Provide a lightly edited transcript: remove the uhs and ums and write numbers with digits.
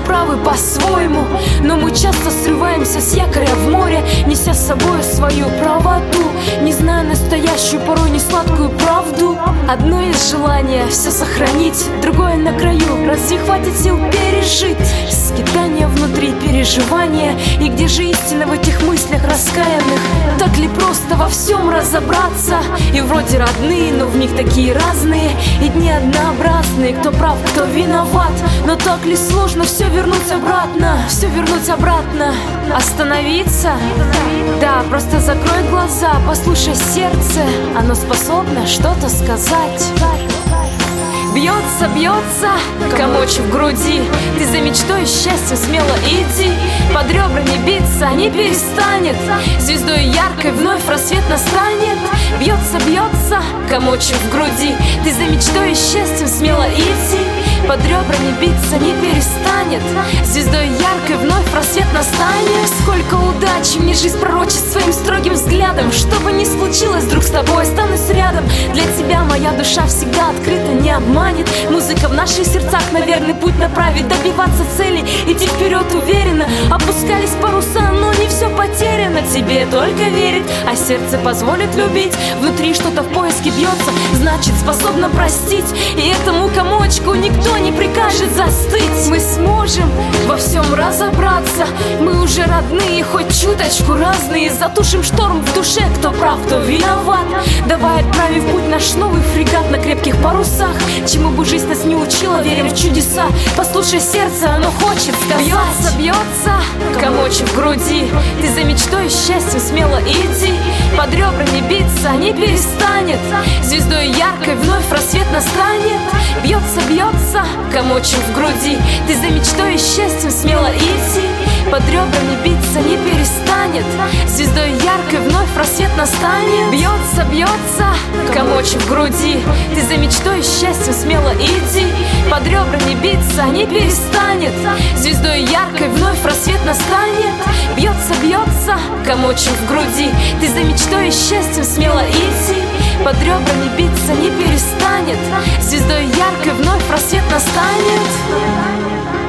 правы по-своему, но мы часто срываемся с якоря в море, неся с собой свою правоту, не зная настоящую, порой не сладкую правду. Одно есть желание все сохранить, другое на краю. Разве хватит сил пережить скитания внутри, переживания? И где же истина в этих мыслях раскаянных? Так ли просто во всем разобраться? И вроде родные, но в них такие разные, и дни однообразные. Кто прав, кто виноват? Но так ли сложно все вернуть обратно? Все вернуть обратно? Остановиться? Да, просто закрой глаза, послушай сердце, оно способно что-то сказать. Бьется, бьется комочек в груди, ты за мечтой и счастьем смело иди. Под ребрами биться не перестанет, звездой яркой вновь рассвет настанет. Бьется, бьется комочек в груди, ты за мечтой и счастьем смело иди. Под ребрами биться не перестанет, звездой яркой вновь рассвет настанет. Сколько удачи мне жизнь пророчит своим строгим взглядом. Что бы ни случилось, вдруг с тобой останусь рядом. Для тебя моя душа всегда открыта, не обманет. Музыка в наших сердцах на верный путь направит. Добиваться цели, идти вперед уверенно. Опускались паруса, но не все потеряно. Тебе только верить, а сердце позволит любить. Внутри что-то в поиске бьется, значит способна простить. И этому комочку никто не прикажет застыть. Мы сможем во всем разобраться, мы уже родные, хоть чуточку разные. Затушим шторм в душе, кто прав, кто виноват. Давай отправим в путь наш новый фрегат на крепких парусах. Чему бы жизнь нас не учила, верим в чудеса. Послушай сердце, оно хочет сказать. Бьется, бьется комочек в груди, ты за мечтой и счастьем смело иди. Под ребрами биться не перестанет, звездой яркой вновь рассвет настанет. Бьется, бьется комочек в груди, ты за мечтой и счастьем смело иди. Под ребрами биться не перестанет, звездой яркой вновь рассвет настанет. Бьется, бьется комочек в груди, ты за мечтой и счастьем смело иди. Под ребрами биться не перестанет, звездой яркой вновь рассвет настанет. Бьется, бьется комочек в груди, ты за мечтой и счастьем смело иди. Под ребрами биться не перестанет, звездой яркой вновь рассвет настанет.